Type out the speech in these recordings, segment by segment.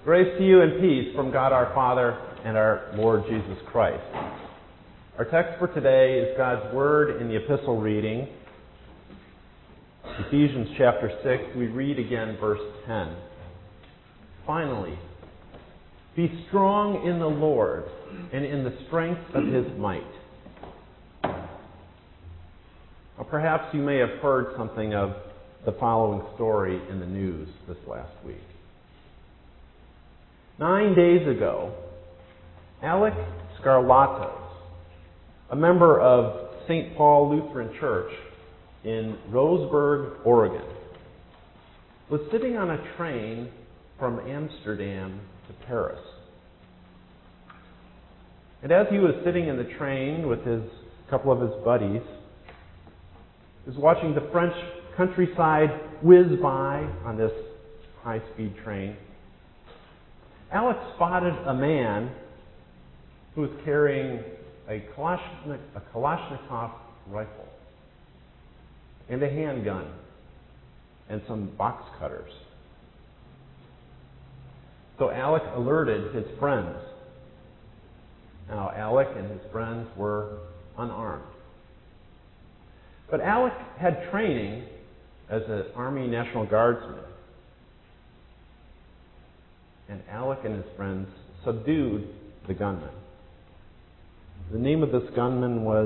Grace to you and peace from God our Father and our Lord Jesus Christ. Our text for today is God's Word in the epistle reading, Ephesians chapter 6. We read again verse 10. Finally, be strong in the Lord and in the strength of His might. Now, perhaps you may have heard something of the following story in the news this last week. 9 days ago, Alec Scarlatos, a member of St. Paul Lutheran Church in Roseburg, Oregon, was sitting on a train from Amsterdam to Paris. And as he was sitting in the train with a couple of his buddies, he was watching the French countryside whiz by on this high-speed train. Alex spotted a man who was carrying a Kalashnikov rifle and a handgun and some box cutters. So Alec alerted his friends. Now, Alec and his friends were unarmed. But Alec had training as an Army National Guardsman. And Alec and his friends subdued the gunman. The name of this gunman was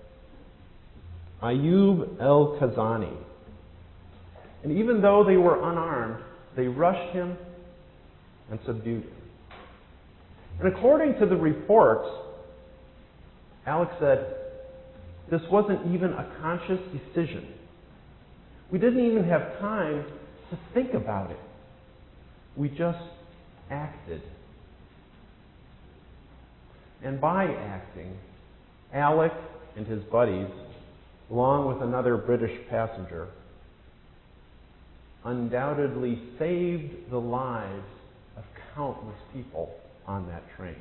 Ayub El-Kazani. And even though they were unarmed, they rushed him and subdued him. And according to the reports, Alec said, this wasn't even a conscious decision. We didn't even have time to think about it. We just acted. And by acting, Alec and his buddies, along with another British passenger, undoubtedly saved the lives of countless people on that train.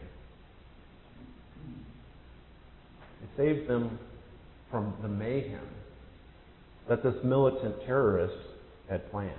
They saved them from the mayhem that this militant terrorist had planned.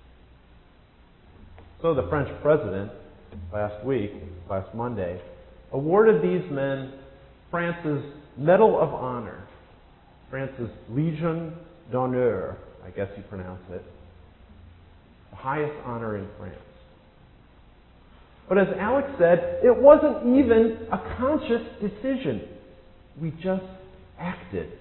So the French president, last Monday, awarded these men France's Medal of Honor, France's Légion d'honneur, I guess you pronounce it, the highest honor in France. But as Alex said, it wasn't even a conscious decision. We just acted.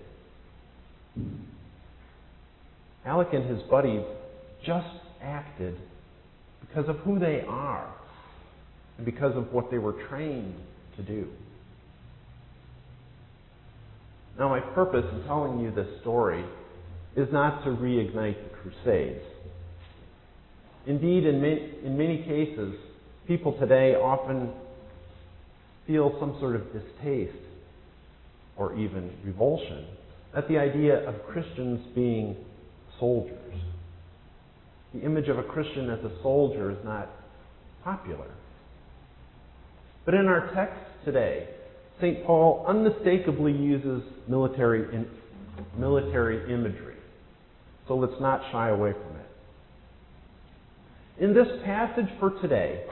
Alec and his buddies just acted because of who they are and because of what they were trained to do. Now, my purpose in telling you this story is not to reignite the Crusades. Indeed, in many cases, people today often feel some sort of distaste or even revulsion at the idea of Christians being soldiers. The image of a Christian as a soldier is not popular. But in our text today, St. Paul unmistakably uses military imagery. So let's not shy away from it. In this passage for today,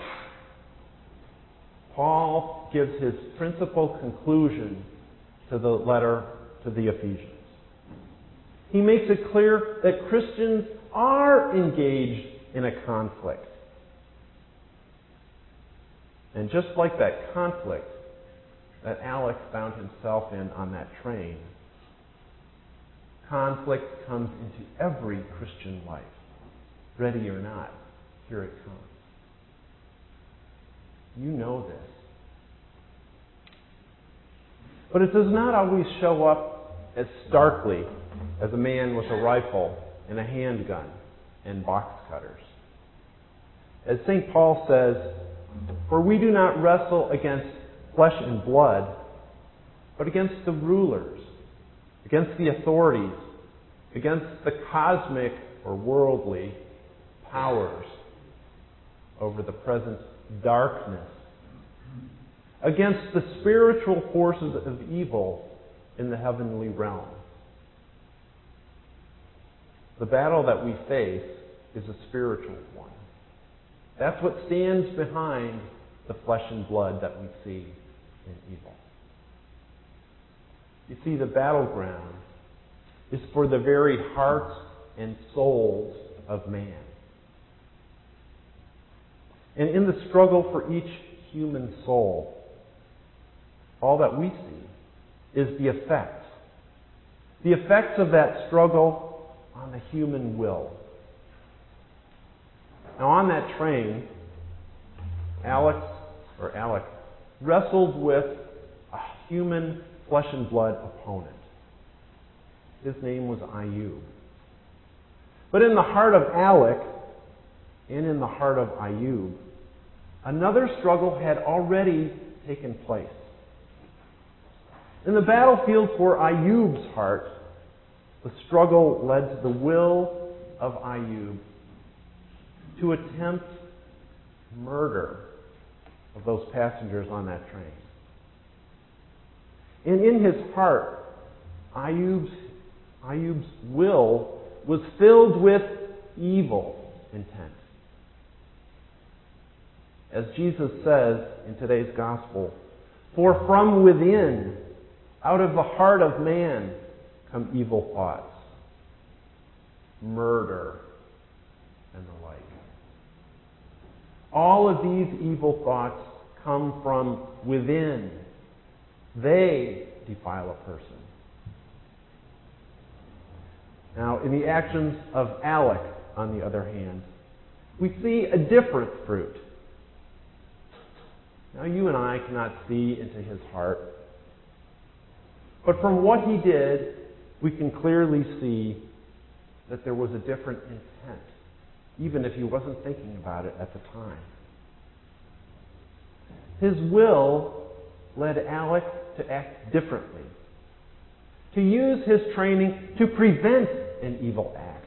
Paul gives his principal conclusion to the letter to the Ephesians. He makes it clear that Christians are engaged in a conflict. And just like that conflict that Alex found himself in on that train, conflict comes into every Christian life. Ready or not, here it comes. You know this. But it does not always show up as starkly as a man with a rifle and a handgun and box cutters. As St. Paul says, for we do not wrestle against flesh and blood, but against the rulers, against the authorities, against the cosmic or worldly powers over the present darkness, against the spiritual forces of evil in the heavenly realm. The battle that we face is a spiritual one. That's what stands behind the flesh and blood that we see in evil. You see, the battleground is for the very hearts and souls of man. And in the struggle for each human soul, all that we see is the effects. The effects of that struggle on the human will. Now, on that train, Alec wrestled with a human flesh and blood opponent. His name was Ayub. But in the heart of Alec and in the heart of Ayub, another struggle had already taken place. In the battlefield for Ayub's heart, the struggle led to the will of Ayub to attempt murder of those passengers on that train. And in his heart, Ayub's will was filled with evil intent. As Jesus says in today's gospel, "For from within, out of the heart of man, come evil thoughts, murder, and the like." All of these evil thoughts come from within. They defile a person. Now, in the actions of Alec, on the other hand, we see a different fruit. Now, you and I cannot see into his heart, but from what he did, we can clearly see that there was a different intent, even if he wasn't thinking about it at the time. His will led Alec to act differently, to use his training to prevent an evil act,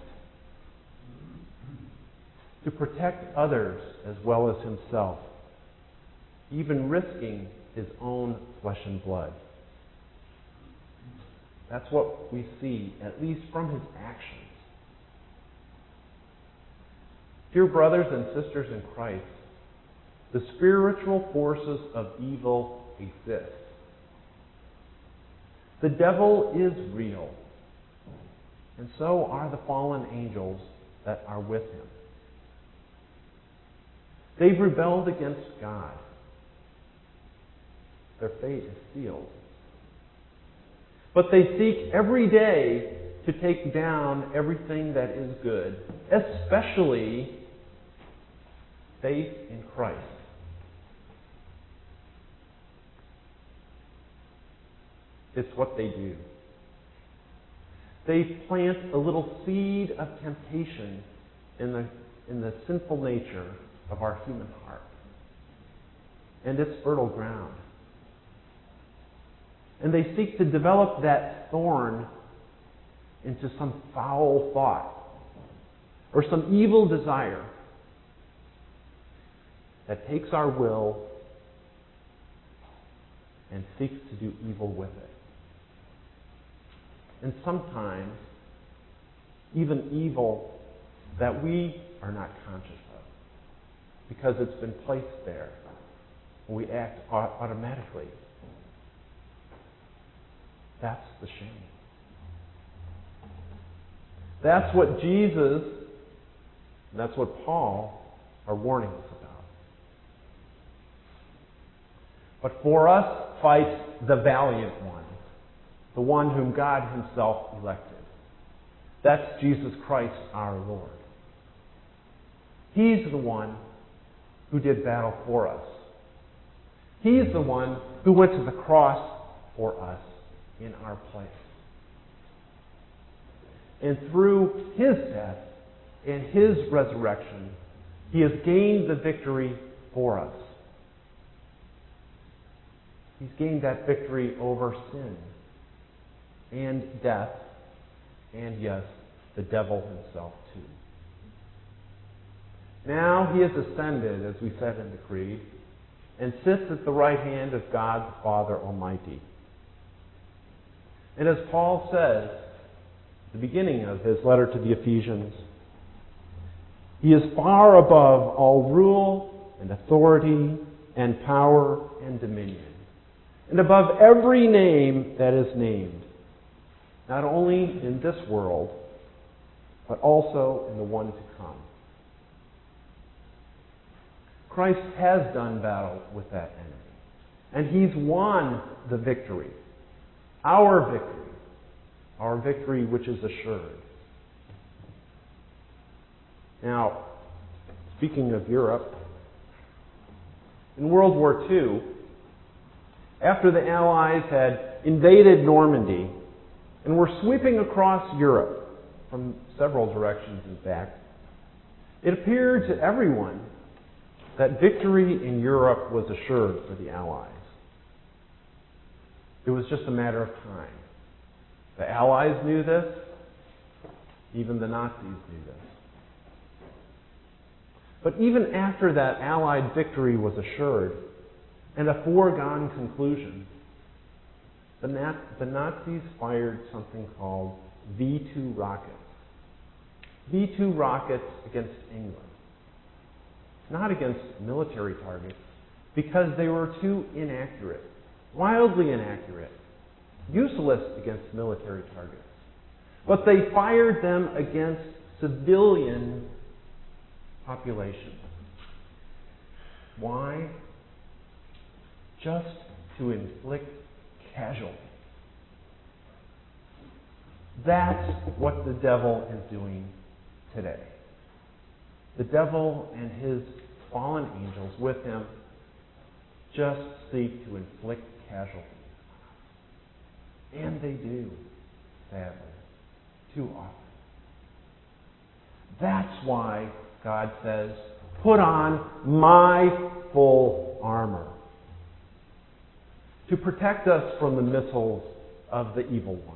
to protect others as well as himself, even risking his own flesh and blood. That's what we see, at least from his actions. Dear brothers and sisters in Christ, the spiritual forces of evil exist. The devil is real, and so are the fallen angels that are with him. They've rebelled against God. Their fate is sealed. But they seek every day to take down everything that is good, especially faith in Christ. It's what they do. They plant a little seed of temptation in the sinful nature of our human heart. And it's fertile ground. And they seek to develop that thorn into some foul thought or some evil desire that takes our will and seeks to do evil with it. And sometimes, even evil that we are not conscious of, because it's been placed there. We act automatically. That's the shame. That's what Jesus, and that's what Paul are warning us about. But for us fights the valiant one, the one whom God himself elected. That's Jesus Christ our Lord. He's the one who did battle for us. He's the one who went to the cross for us in our place. And through his death and his resurrection, he has gained the victory for us. He's gained that victory over sin and death and, yes, the devil himself too. Now he has ascended, as we said in the Creed, and sits at the right hand of God the Father Almighty. And as Paul says, at the beginning of his letter to the Ephesians, He is far above all rule and authority and power and dominion, and above every name that is named, not only in this world, but also in the one to come. Christ has done battle with that enemy, and He's won the victory. Our victory which is assured. Now, speaking of Europe, in World War II, after the Allies had invaded Normandy and were sweeping across Europe from several directions, in fact, it appeared to everyone that victory in Europe was assured for the Allies. It was just a matter of time. The Allies knew this. Even the Nazis knew this. But even after that Allied victory was assured and a foregone conclusion, the Nazis fired something called V-2 rockets. V-2 rockets against England. Not against military targets, because they were too inaccurate, wildly inaccurate, useless against military targets. But they fired them against civilian populations. Why? Just to inflict casualty. That's what the devil is doing today. The devil and his fallen angels with him just seek to inflict casualties. And they do, sadly, too often. That's why God says, put on my full armor to protect us from the missiles of the evil one.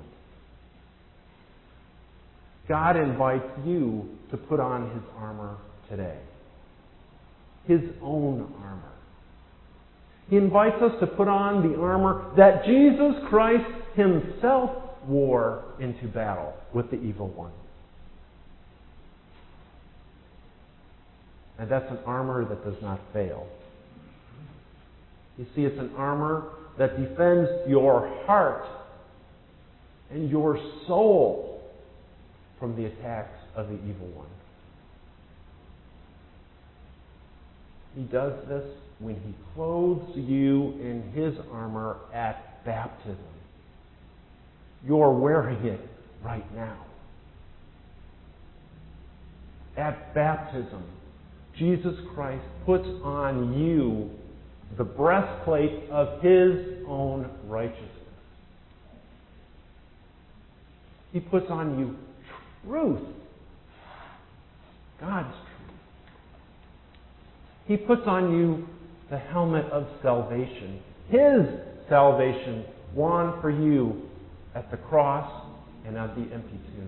God invites you to put on His armor today. His own armor. He invites us to put on the armor that Jesus Christ Himself wore into battle with the evil one. And that's an armor that does not fail. You see, it's an armor that defends your heart and your soul from the attacks of the evil one. He does this when He clothes you in His armor at baptism. You're wearing it right now. At baptism, Jesus Christ puts on you the breastplate of His own righteousness. He puts on you truth. God's truth. He puts on you the helmet of salvation. His salvation won for you at the cross and at the empty tomb.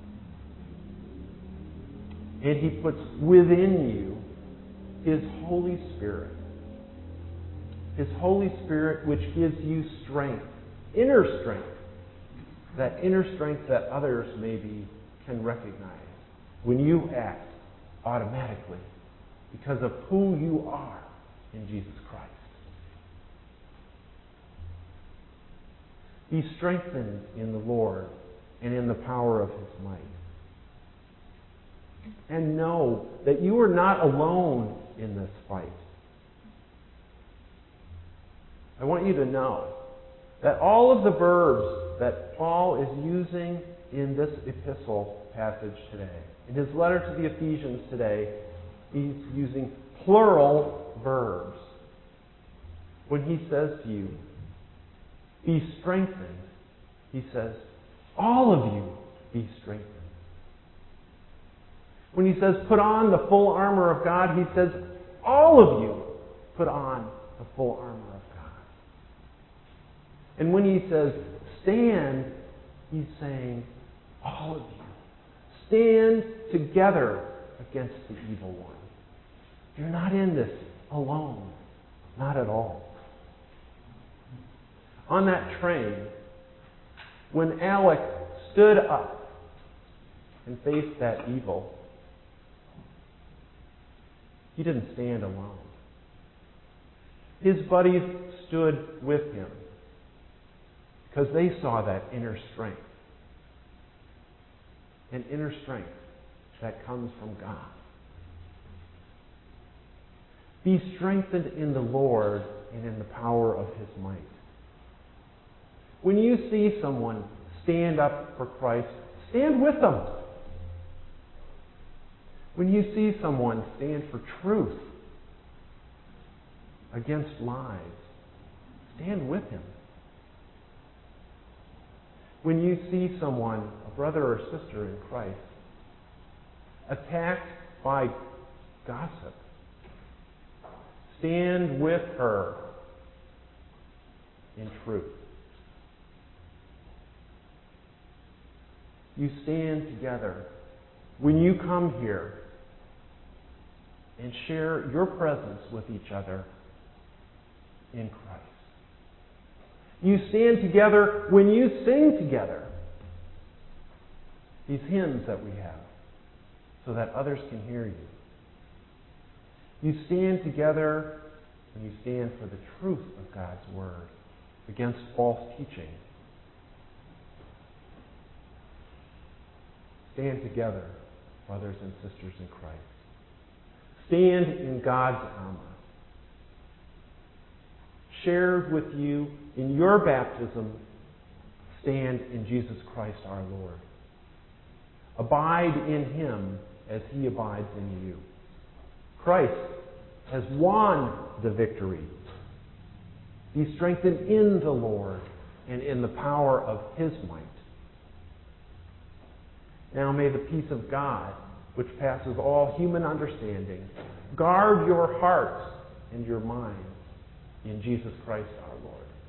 And He puts within you His Holy Spirit. His Holy Spirit which gives you strength, inner strength. That inner strength that others maybe can recognize when you act automatically because of who you are in Jesus Christ. Be strengthened in the Lord and in the power of His might. And know that you are not alone in this fight. I want you to know that all of the verbs that Paul is using in this epistle passage today, in his letter to the Ephesians today, he's using plural verbs. When he says to you, be strengthened, he says, all of you be strengthened. When he says, put on the full armor of God, he says, all of you put on the full armor of God. And when he says, stand, he's saying, all of you, stand together against the evil one. You're not in this alone. Not at all. On that train, when Alec stood up and faced that evil, He didn't stand alone. His buddies stood with him because they saw that inner strength. An inner strength that comes from God. Be strengthened in the Lord and in the power of His might. When you see someone stand up for Christ, stand with them. When you see someone stand for truth against lies, stand with him. When you see someone, a brother or sister in Christ, attacked by gossip, stand with her in truth. You stand together when you come here and share your presence with each other in Christ. You stand together when you sing together these hymns that we have so that others can hear you. You stand together when you stand for the truth of God's Word against false teaching. Stand together, brothers and sisters in Christ. Stand in God's armor. Shared with you in your baptism, stand in Jesus Christ our Lord. Abide in Him as He abides in you. Christ has won the victory. Be strengthened in the Lord and in the power of His might. Now may the peace of God, which passes all human understanding, guard your hearts and your minds in Jesus Christ our Lord.